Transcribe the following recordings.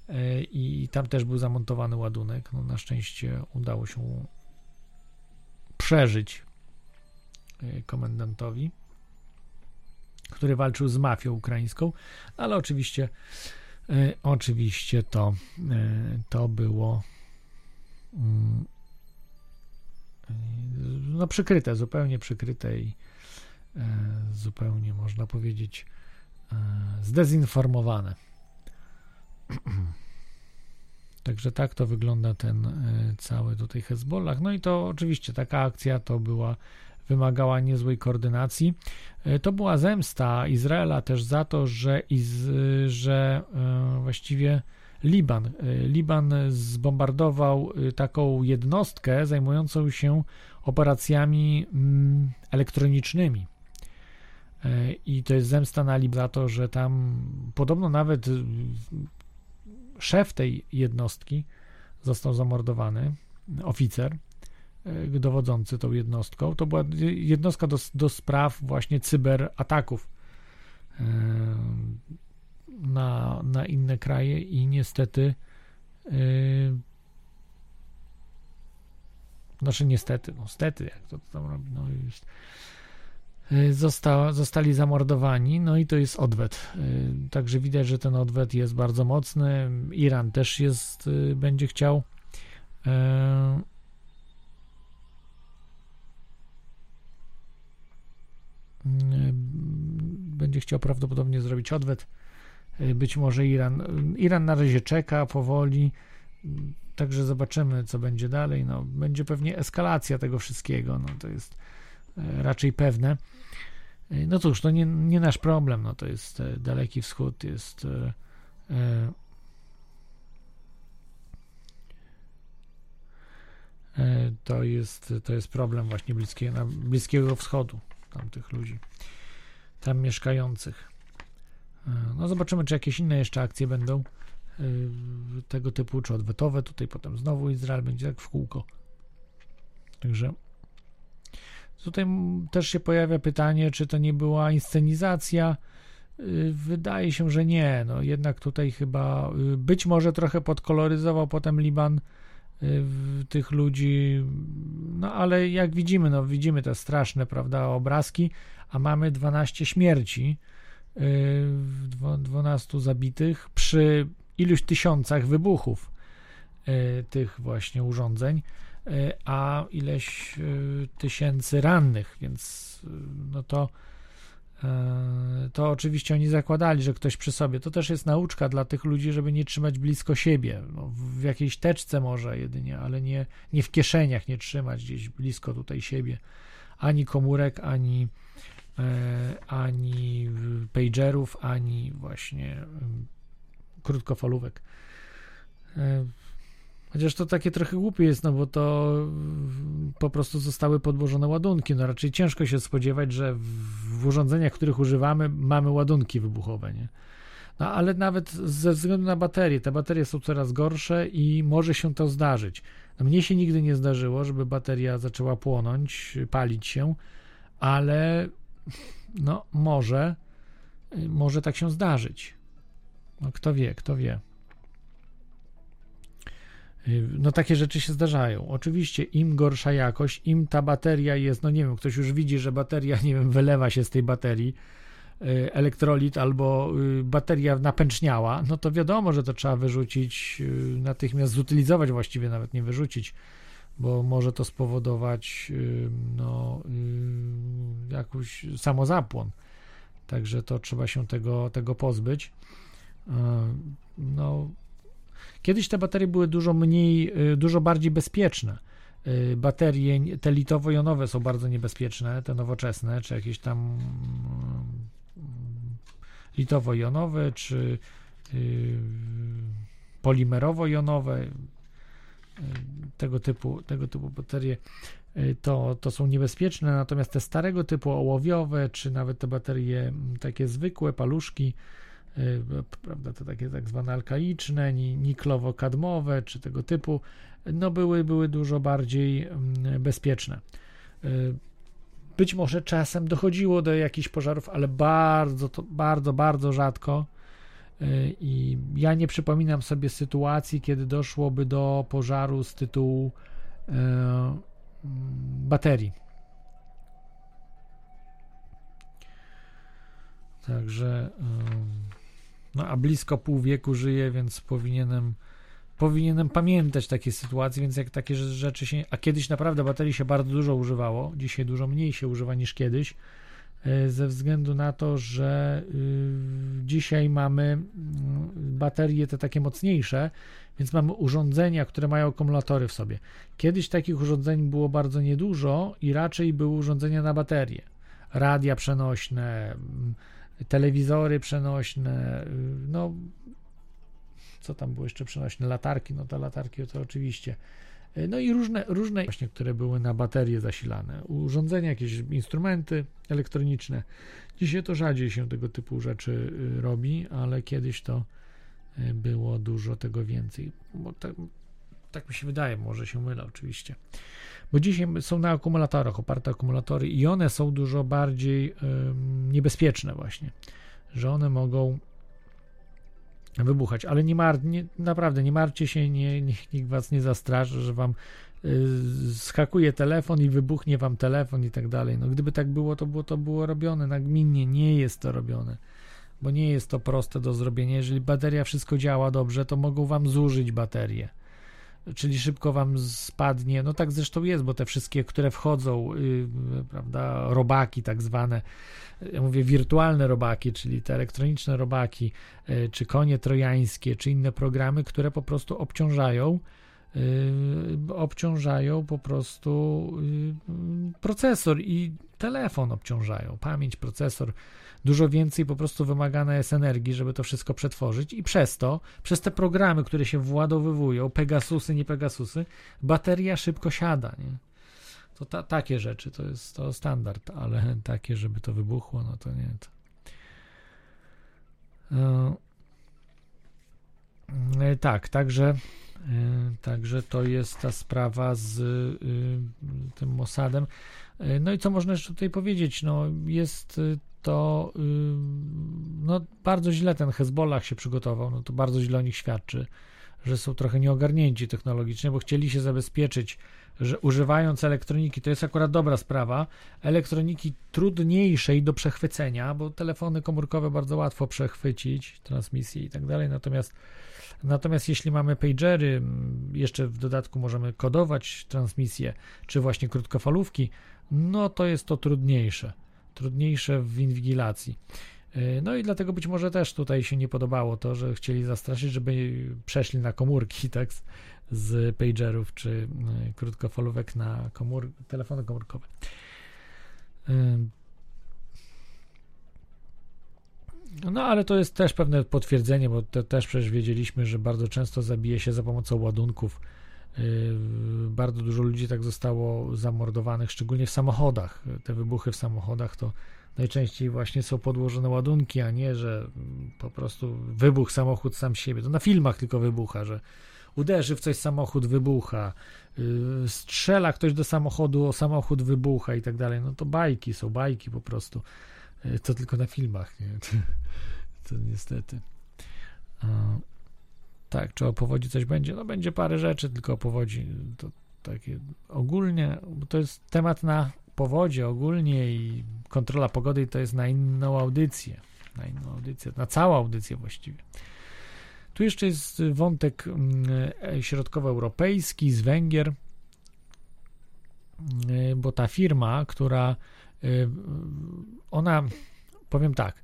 i tam też był zamontowany ładunek. No, na szczęście udało się przeżyć komendantowi, który walczył z mafią ukraińską, ale oczywiście to było no przykryte, zupełnie przykryte i zupełnie można powiedzieć zdezinformowane. Także tak to wygląda ten cały tutaj Hezbollah. No i to oczywiście taka akcja to wymagała niezłej koordynacji. To była zemsta Izraela też za to, że właściwie Liban zbombardował taką jednostkę zajmującą się operacjami elektronicznymi. I to jest zemsta na Liban za to, że tam podobno nawet szef tej jednostki został zamordowany, oficer dowodzący tą jednostką. To była jednostka do spraw właśnie cyberataków na inne kraje i niestety stety, jak to tam robi, no jest, zostali zamordowani, no i to jest odwet. Także widać, że ten odwet jest bardzo mocny. Iran też będzie chciał prawdopodobnie zrobić odwet. Być może Iran na razie czeka powoli, także zobaczymy, co będzie dalej. No, będzie pewnie eskalacja tego wszystkiego, no to jest raczej pewne. No cóż, to nie nasz problem, no to jest Daleki Wschód, to jest problem właśnie Bliskiego Wschodu, tamtych ludzi tam mieszkających. No zobaczymy, czy jakieś inne jeszcze akcje będą tego typu, czy odwetowe. Tutaj potem znowu Izrael będzie tak w kółko. Także tutaj też się pojawia pytanie, czy to nie była inscenizacja. Wydaje się, że nie. No jednak tutaj chyba być może trochę podkoloryzował potem Liban tych ludzi, no ale jak widzimy te straszne, prawda, obrazki, a mamy 12 śmierci, 12 zabitych przy iluś tysiącach wybuchów tych właśnie urządzeń, a ileś tysięcy rannych, więc no to oczywiście oni zakładali, że ktoś przy sobie. To też jest nauczka dla tych ludzi, żeby nie trzymać blisko siebie, no, w jakiejś teczce może jedynie, ale nie w kieszeniach, nie trzymać gdzieś blisko tutaj siebie, ani komórek, ani pagerów, ani właśnie krótkofalówek. Chociaż to takie trochę głupie jest, no bo to po prostu zostały podłożone ładunki. No raczej ciężko się spodziewać, że w urządzeniach, których używamy, mamy ładunki wybuchowe, nie? No ale nawet ze względu na baterie, te baterie są coraz gorsze i może się to zdarzyć. No, mnie się nigdy nie zdarzyło, żeby bateria zaczęła płonąć, palić się, ale no może tak się zdarzyć. No kto wie. No takie rzeczy się zdarzają. Oczywiście im gorsza jakość, im ta bateria jest, no nie wiem, ktoś już widzi, że bateria, nie wiem, wylewa się z tej baterii elektrolit albo bateria napęczniała, no to wiadomo, że to trzeba wyrzucić, natychmiast zutylizować, właściwie nawet nie wyrzucić, bo może to spowodować jakiś samozapłon. Także to trzeba się tego pozbyć. No kiedyś te baterie były dużo bardziej bezpieczne. Baterie te litowo-jonowe są bardzo niebezpieczne, te nowoczesne, czy jakieś tam litowo-jonowe, czy polimerowo-jonowe, tego typu baterie to są niebezpieczne, natomiast te starego typu ołowiowe, czy nawet te baterie takie zwykłe, paluszki, prawda, te takie tak zwane alkaiczne, niklowo-kadmowe, czy tego typu, no były dużo bardziej bezpieczne. Być może czasem dochodziło do jakichś pożarów, ale bardzo rzadko i ja nie przypominam sobie sytuacji, kiedy doszłoby do pożaru z tytułu baterii. Także no a blisko pół wieku żyję, więc powinienem pamiętać takie sytuacje, więc jak takie rzeczy się... A kiedyś naprawdę baterii się bardzo dużo używało, dzisiaj dużo mniej się używa niż kiedyś, ze względu na to, że dzisiaj mamy baterie te takie mocniejsze, więc mamy urządzenia, które mają akumulatory w sobie. Kiedyś takich urządzeń było bardzo niedużo i raczej były urządzenia na baterie. Radia przenośne, telewizory przenośne, no co tam było jeszcze przenośne, latarki, no te latarki to oczywiście, no i różne właśnie, które były na baterie zasilane, urządzenia, jakieś instrumenty elektroniczne. Dzisiaj to rzadziej się tego typu rzeczy robi, ale kiedyś to było dużo tego więcej, bo tak mi się wydaje, może się mylę oczywiście, bo dzisiaj są na akumulatorach, oparte akumulatory i one są dużo bardziej niebezpieczne właśnie, że one mogą wybuchać, ale naprawdę nie martwcie się, nikt was nie zastraszy, że wam skakuje telefon i wybuchnie wam telefon i tak dalej. No gdyby tak było, to było robione nagminnie. Nie jest to robione, bo nie jest to proste do zrobienia. Jeżeli bateria wszystko działa dobrze, to mogą wam zużyć baterię, czyli szybko wam spadnie. No tak zresztą jest, bo te wszystkie, które wchodzą, prawda, robaki tak zwane, ja mówię wirtualne robaki, czyli te elektroniczne robaki, czy konie trojańskie, czy inne programy, które po prostu obciążają po prostu procesor i telefon obciążają, pamięć, procesor. Dużo więcej po prostu wymagana jest energii, żeby to wszystko przetworzyć i przez te programy, które się władowywują, Pegasusy, nie Pegasusy, bateria szybko siada, nie? To takie rzeczy, to jest to standard, ale takie, żeby to wybuchło, no to nie. Tak, także to jest ta sprawa z tym Mossadem. No i co można jeszcze tutaj powiedzieć? No jest to no bardzo źle ten Hezbollah się przygotował, no to bardzo źle o nich świadczy, że są trochę nieogarnięci technologicznie, bo chcieli się zabezpieczyć, że używając elektroniki, to jest akurat dobra sprawa, elektroniki trudniejszej do przechwycenia, bo telefony komórkowe bardzo łatwo przechwycić, transmisje i tak dalej, natomiast jeśli mamy pagery, jeszcze w dodatku możemy kodować transmisje, czy właśnie krótkofalówki, no to jest to trudniejsze w inwigilacji. No i dlatego być może też tutaj się nie podobało to, że chcieli zastraszyć, żeby przeszli na komórki, tak, z pagerów czy krótkofalówek na telefony komórkowe. No ale to jest też pewne potwierdzenie, bo też przecież wiedzieliśmy, że bardzo często zabije się za pomocą ładunków. Bardzo dużo ludzi tak zostało zamordowanych, szczególnie w samochodach. Te wybuchy w samochodach to najczęściej właśnie są podłożone ładunki, a nie, że po prostu wybuch samochód sam siebie. To na filmach tylko wybucha, że uderzy w coś samochód, wybucha, strzela ktoś do samochodu, samochód wybucha i tak dalej. No to są bajki po prostu. To tylko na filmach, nie? To niestety. Tak, czy o powodzi coś będzie? No będzie parę rzeczy, tylko o powodzi to takie ogólnie, bo to jest temat na powodzie ogólnie i kontrola pogody i to jest na inną audycję, na całą audycję właściwie. Tu jeszcze jest wątek środkowoeuropejski z Węgier, bo ta firma, która ona, powiem tak,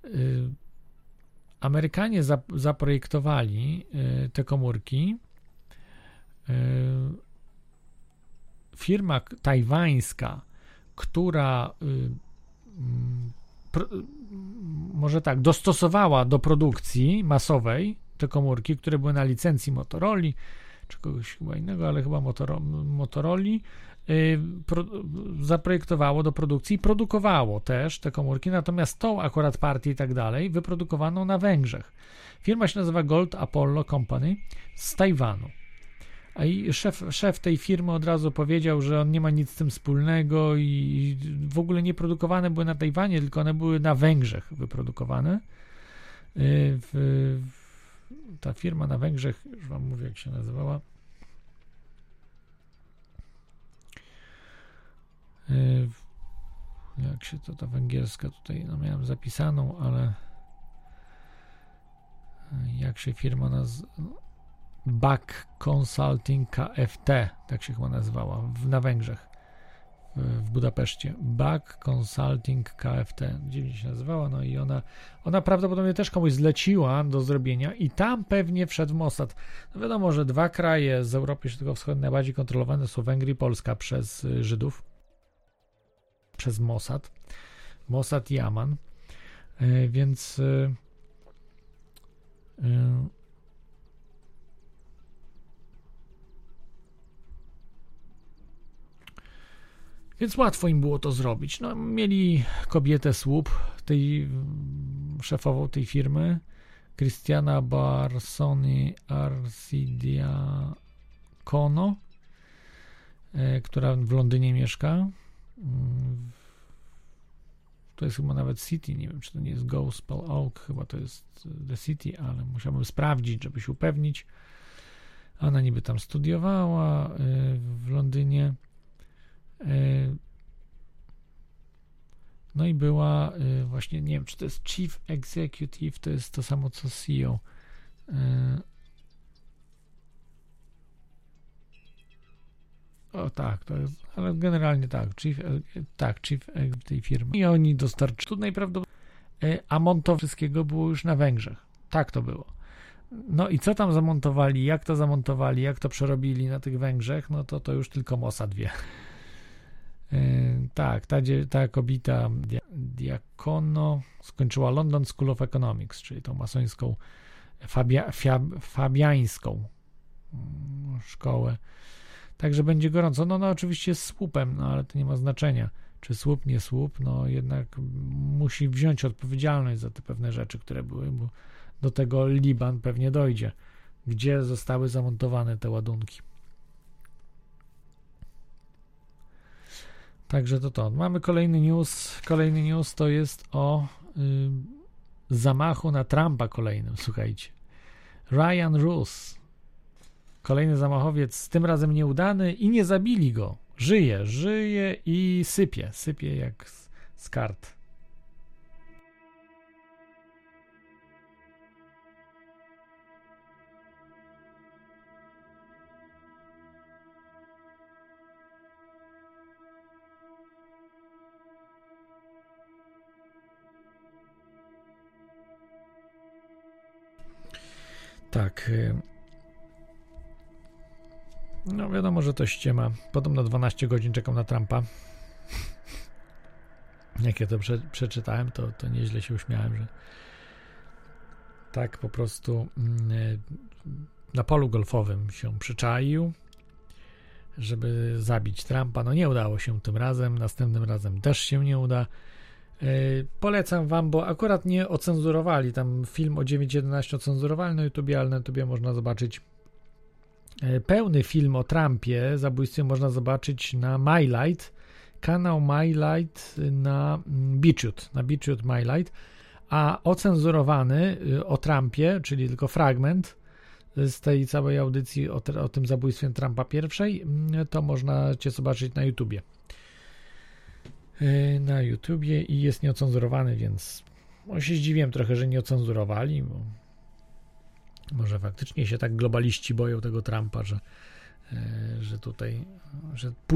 Amerykanie zaprojektowali te komórki, firma tajwańska, która może tak, dostosowała do produkcji masowej te komórki, które były na licencji Motorola, czy kogoś chyba innego, ale chyba Motorola, zaprojektowało do produkcji i produkowało też te komórki, natomiast tą akurat partię i tak dalej wyprodukowano na Węgrzech. Firma się nazywa Gold Apollo Company z Tajwanu. A i szef tej firmy od razu powiedział, że on nie ma nic z tym wspólnego i w ogóle nie produkowane były na Tajwanie, tylko one były na Węgrzech wyprodukowane. Ta firma na Węgrzech, już wam mówię, jak się nazywała. Jak się to ta węgierska tutaj, no miałem zapisaną, ale jak się firma nazywa? Back Consulting KFT, tak się chyba nazywała, na Węgrzech, w Budapeszcie. Back Consulting KFT, dziwnie się nazywała, no i ona prawdopodobnie też komuś zleciła do zrobienia i tam pewnie wszedł Mossad. No wiadomo, że dwa kraje z Europy Środkowo-Wschodniej najbardziej kontrolowane są Węgry i Polska przez Żydów, przez Mossad i Aman, więc łatwo im było to zrobić. No, mieli kobietę słup, szefową tej firmy, Cristiana Barsoni Arcidiacono, która w Londynie mieszka. To jest chyba nawet City, nie wiem, czy to nie jest Gospel Oak, chyba to jest The City, ale musiałbym sprawdzić, żeby się upewnić. Ona niby tam studiowała w Londynie. No i była właśnie, nie wiem, czy to jest Chief Executive, to jest to samo co CEO. O tak, to jest, ale generalnie tak, Chief tej firmy. I oni dostarczyli, tu najprawdopodobniej, a montowanie wszystkiego było już na Węgrzech. Tak to było. No i co tam zamontowali, jak to zamontowali, jak to przerobili na tych Węgrzech, no to już tylko Mossad wie. Tak, ta kobieta Diacono skończyła London School of Economics, czyli tą masońską fabiańską szkołę. Także będzie gorąco. No oczywiście z słupem, no ale to nie ma znaczenia. Czy słup, nie słup, no jednak musi wziąć odpowiedzialność za te pewne rzeczy, które były, bo do tego Liban pewnie dojdzie, gdzie zostały zamontowane te ładunki. Także to. Mamy kolejny news. Kolejny news to jest o zamachu na Trumpa kolejnym, słuchajcie. Ryan Roos. Kolejny zamachowiec, tym razem nieudany i nie zabili go. Żyje i sypie jak z kart. Tak. No wiadomo, że to ściema. Podobno 12 godzin czekam na Trumpa. Jak ja to przeczytałem, to nieźle się uśmiałem, że tak po prostu na polu golfowym się przyczaił, żeby zabić Trumpa. No nie udało się tym razem, następnym razem też się nie uda. Polecam wam, bo akurat nie ocenzurowali, tam film o 9.11 ocenzurowali na YouTubie, ale na YouTubie można zobaczyć pełny film o Trumpie, zabójstwie można zobaczyć na MyLight, kanał MyLight na BitChute MyLight, a ocenzurowany o Trumpie, czyli tylko fragment z tej całej audycji o tym zabójstwie Trumpa pierwszej, to można cię zobaczyć na YouTubie. I jest nieocenzurowany, więc się zdziwiłem trochę, że nie ocenzurowali, bo może faktycznie się tak globaliści boją tego Trumpa, że tutaj